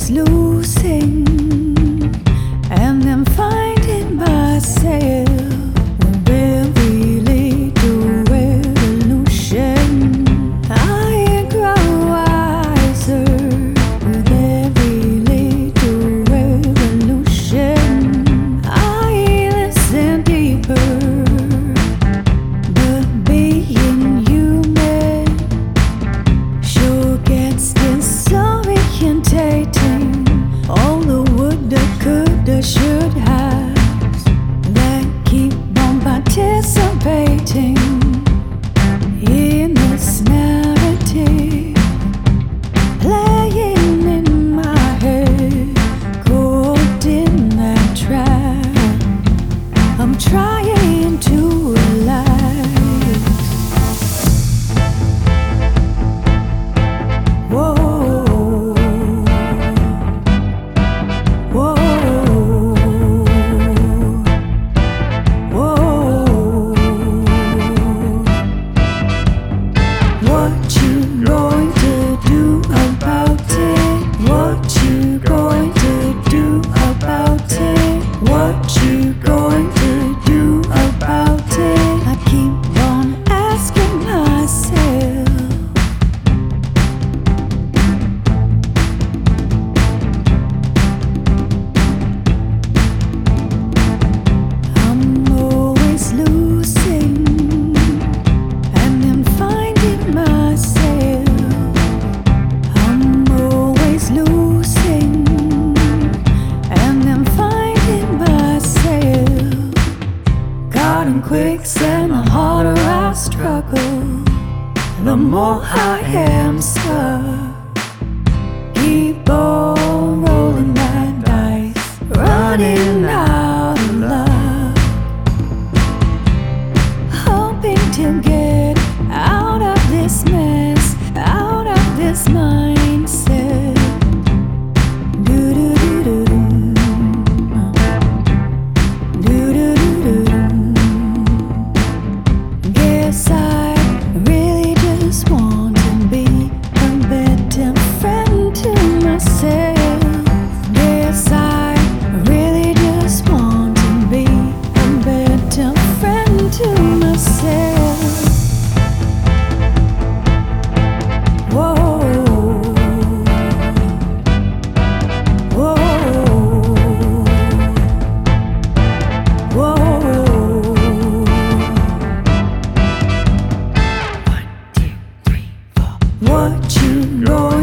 always losing and then finding myself when we lead to revolution. I grow wiser with every lead to revolution. I listen deeper, but being human sure gets disorientating. All the woulda, coulda, should have that keep on participating in this narrative, playing in my head, caught in that trap. I'm trying to relax. Whoa. What you going to do about it? What you going to do about it? What you going to do about it? I keep on asking myself. I'm always losing and then finding myself. I'm always losing and then finding myself. Caught in quicksand, the harder I struggle, the more I am stuck. Keep on rolling that dice, running out of luck, hoping to get out of this mess, out of this mindset. Do-do-do-do-do. Do-do-do-do-do. Guess I really just want to be a better friend to myself. Guess I really just want to be a better friend to myself. Whoa. Whoa. Whoa. 1, 2, 3, 4. What you going